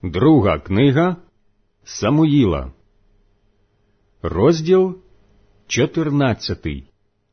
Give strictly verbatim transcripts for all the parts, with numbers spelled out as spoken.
Друга книга Самуїла, розділ чотирнадцятий.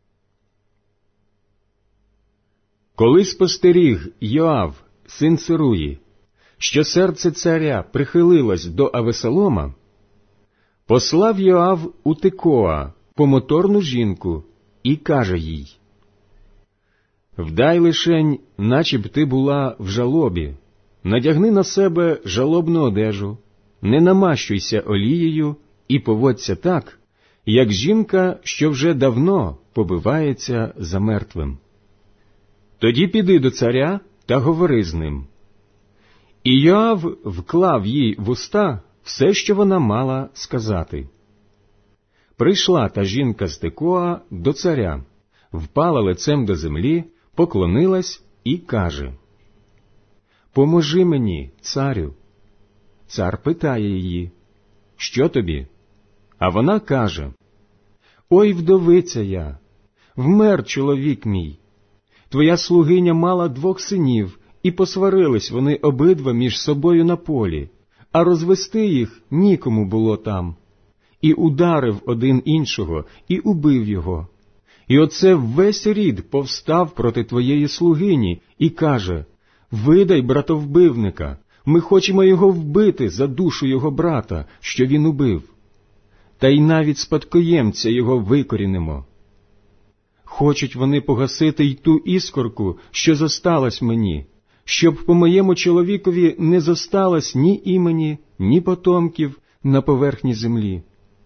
Коли спостеріг Йоав, син Церуї, що серце царя прихилилось до Авесолома, послав Йоав у Текоа помоторну жінку і каже їй: «Вдай лишень, наче б ти була в жалобі, надягни на себе жалобну одежу, не намащуйся олією і поводься так, як жінка, що вже давно побивається за мертвим. Тоді піди до царя та говори з ним». І Йоав вклав їй в уста все, що вона мала сказати. Прийшла та жінка з Текоа до царя, впала лицем до землі, поклонилась і каже: «Поможи мені, царю». Цар питає її: «Що тобі?» А вона каже: «Ой, вдовиця я, вмер чоловік мій. Твоя слугиня мала двох синів, і посварились вони обидва між собою на полі, а розвести їх нікому було там. І ударив один іншого, і убив його. І оце весь рід повстав проти твоєї слугині і каже: видай братовбивника, ми хочемо його вбити за душу його брата, що він убив. Та й навіть спадкоємця його викорінимо. Хочуть вони погасити й ту іскорку, що зосталась мені, щоб по моєму чоловікові не зосталось ні імені, ні потомків на поверхні землі».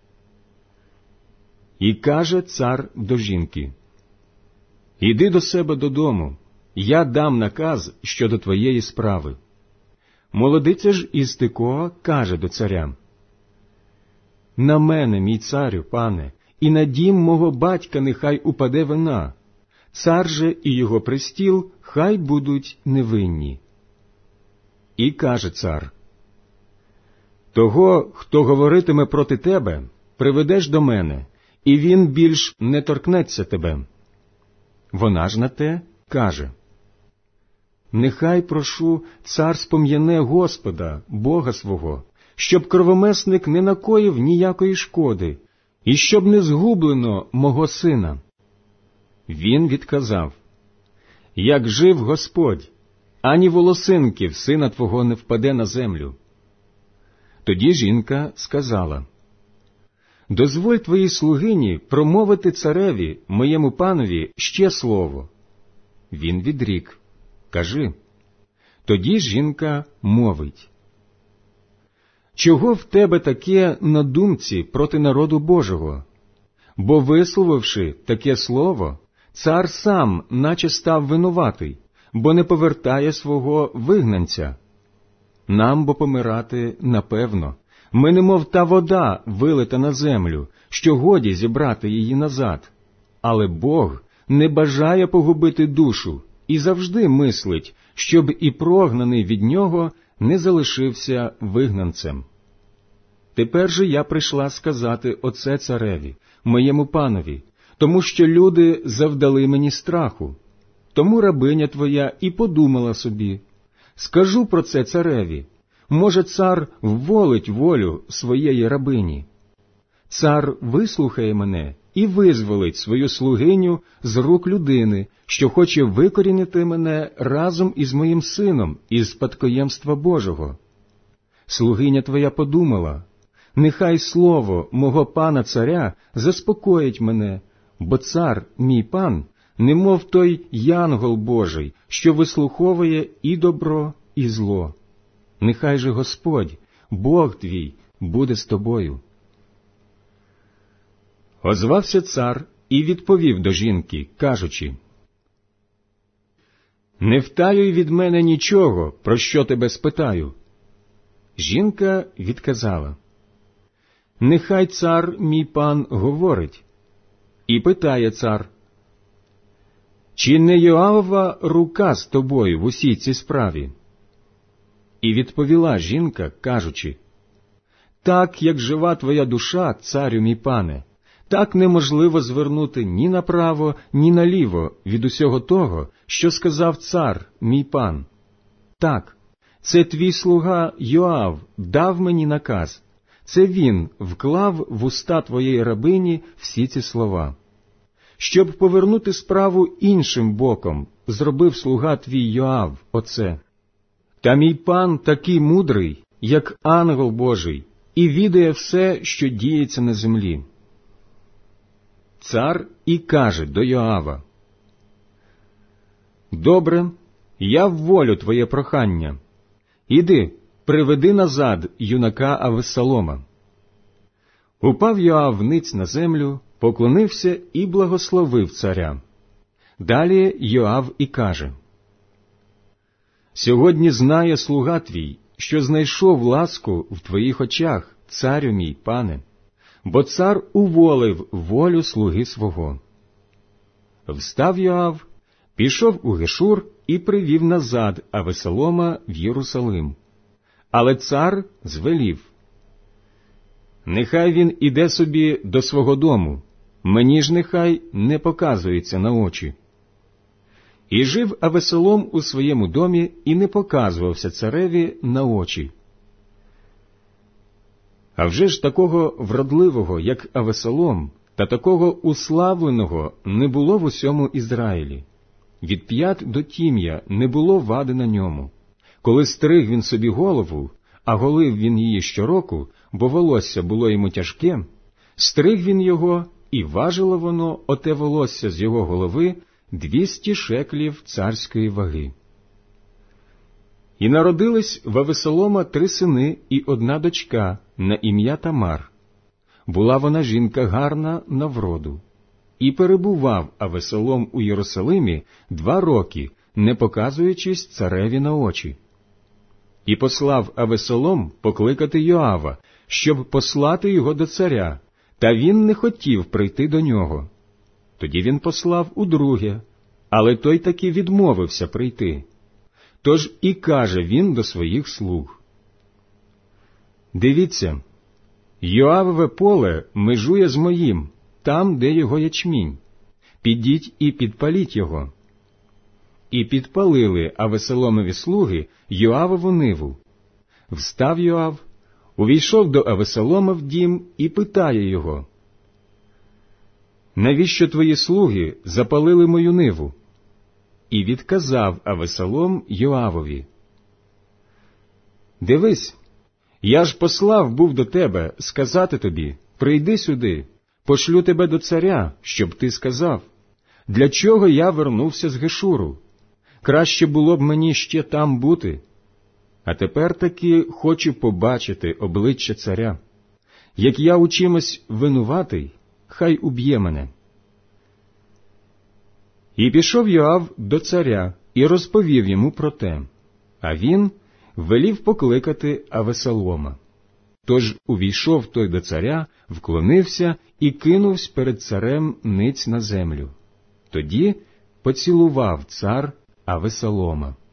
І каже цар до жінки: «Іди до себе додому, я дам наказ щодо твоєї справи». Молодиця ж із Текоа каже до царя: «На мене, мій царю, пане, і на дім мого батька нехай упаде вина, цар же і його престіл хай будуть невинні». І каже цар: «Того, хто говоритиме проти тебе, приведеш до мене, і він більш не торкнеться тебе». Вона ж на те каже: «Нехай, прошу, цар спом'яне Господа, Бога свого, щоб кровомесник не накоїв ніякої шкоди, і щоб не згублено мого сина». Він відказав: «Як жив Господь, ані волосинки в сина твого не впаде на землю». Тоді жінка сказала: «Дозволь твоїй слугині промовити цареві, моєму панові, ще слово». Він відрік: «Кажи». Тоді жінка мовить: «Чого в тебе таке на думці проти народу Божого? Бо, висловивши таке слово, цар сам наче став винуватий, бо не повертає свого вигнанця. Нам бо помирати напевно. Ми немов та вода, вилита на землю, що годі зібрати її назад. Але Бог не бажає погубити душу і завжди мислить, щоб і прогнаний від нього не залишився вигнанцем. Тепер же я прийшла сказати оце цареві, моєму панові, тому що люди завдали мені страху. Тому рабиня твоя і подумала собі: скажу про це цареві, може, цар вволить волю своєї рабині. Цар вислухає мене і визволить свою слугиню з рук людини, що хоче викорінити мене разом із моїм сином із спадкоємства Божого. Слугиня твоя подумала: нехай слово мого пана царя заспокоїть мене, бо цар, мій пан, немов той янгол Божий, що вислуховує і добро, і зло. Нехай же Господь, Бог твій, буде з тобою». Озвався цар і відповів до жінки, кажучи: «Не втаюй від мене нічого, про що тебе спитаю». Жінка відказала: «Нехай цар, мій пан, говорить». І питає цар: «Чи не Йоавова рука з тобою в усій цій справі?» І відповіла жінка, кажучи: «Так, як жива твоя душа, царю мій пане, так неможливо звернути ні направо, ні наліво від усього того, що сказав цар, мій пан. Так, це твій слуга Йоав дав мені наказ, це він вклав в уста твоєї рабині всі ці слова. Щоб повернути справу іншим боком, зробив слуга твій Йоав оце. Та мій пан такий мудрий, як ангел Божий, і відає все, що діється на землі. Цар і каже до Йоава: «Добре, я вволю твоє прохання. Іди, приведи назад юнака Авесолома». Упав Йоав ниць на землю, поклонився і благословив царя. Далі Йоав і каже: «Сьогодні знає слуга твій, що знайшов ласку в твоїх очах, царю мій, пане, бо цар уволив волю слуги свого». Встав Йоав, пішов у Гешур і привів назад Авесолома в Єрусалим. Але цар звелів: «Нехай він іде собі до свого дому, мені ж нехай не показується на очі». І жив Авесолом у своєму домі і не показувався цареві на очі. А вже ж такого вродливого, як Авесолом, та такого уславленого не було в усьому Ізраїлі. Від п'ят до тім'я не було вади на ньому. Коли стриг він собі голову, а голив він її щороку, бо волосся було йому тяжке, стриг він його, і важило воно, оте волосся з його голови, двісті шеклів царської ваги. І народились в Авесолома три сини і одна дочка на ім'я Тамар. Була вона жінка гарна на вроду. І перебував Авесолом у Єрусалимі два роки, не показуючись цареві на очі. І послав Авесолом покликати Йоава, щоб послати його до царя, та він не хотів прийти до нього. Тоді він послав удруге, але той таки відмовився прийти. Тож і каже він до своїх слуг: «Дивіться, Йоавове поле межує з моїм, там, де його ячмінь. Підіть і підпаліть його». І підпалили Авесоломові слуги Йоавову ниву. Встав Йоав, увійшов до Авесолома в дім і питає його: «Навіщо твої слуги запалили мою ниву?» І відказав Авесолом Йоавові: «Дивись, я ж послав був до тебе сказати тобі: прийди сюди, пошлю тебе до царя, щоб ти сказав: для чого я вернувся з Гешуру? Краще було б мені ще там бути. А тепер таки хочу побачити обличчя царя. Як я у чимось винуватий, хай уб'є мене». І пішов Йоав до царя і розповів йому про те, а він велів покликати Авесолома. Тож увійшов той до царя, вклонився і кинувсь перед царем ниць на землю. Тоді поцілував цар Авесолома.